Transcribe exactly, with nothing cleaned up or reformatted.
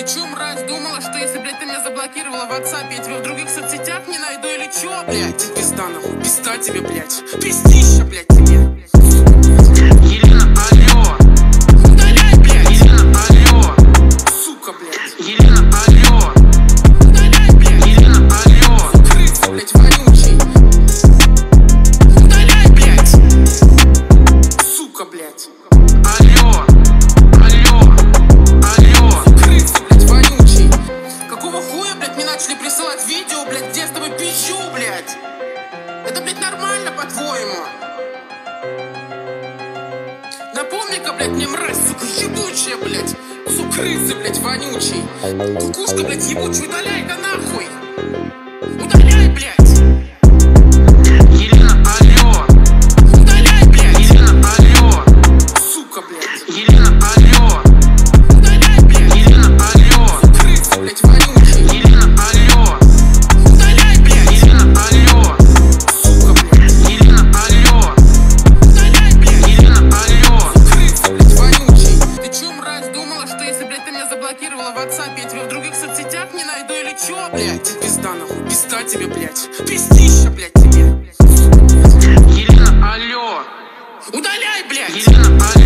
Ты чё, мразь, думала, что если, блядь, ты меня заблокировала в WhatsApp, я тебя в других соцсетях не найду или чё, блядь? Ты пизда, нахуй, пизда тебе, блядь. Пиздища, блядь, тебе. Елена, алло. Удаляй, блядь. Елена, алло. Сука, блядь. Елена, алло. Удаляй, блядь. Елена, алло. Крыса, блядь, вонючий. Удаляй, блядь. Сука, блядь. Алло. Алло. Алло. Крыса, блядь, вонючий. Какого хуя, блядь, мне начали присылать видео, блядь, где я с тобой пизжу, блядь? Это, блядь, нормально, по-твоему? Напомни-ка, блядь, мне, мразь, сука, ебучая, блядь. Кусок крысы, блядь, вонючий. Кукушка, блядь, ебучая, удаляй, да нахуй. Удаляй, блядь. Елена, алло. Удаляй, блядь. Елена, алло. Сука, блядь. Елена, алло. Удаляй, блядь. Елена, алло. Крыса, блядь, вонючий. Елена, алло. Удаляй, блядь. Елена, алло. Сука, блядь. Елена, алло. Удаляй, блядь. Елена, алло. Крыса, блядь, вонючий. Ты чё, мразь, думала, что если, блядь, ты меня заблокировала в WhatsApp, я тебя в других соцсетях не найду или чё, блядь? Ты пизда, нахуй, пизда тебе, блядь. Пиздища, блядь, тебе. Елена, алло. Удаляй, блядь. Елена, алло.